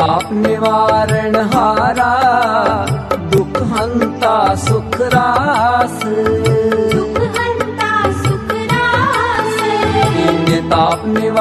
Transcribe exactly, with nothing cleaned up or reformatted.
ताप निवारण हारा, दुख हंता सुख रास। सुख हंता सुख रास। कीन्य ताप निवारण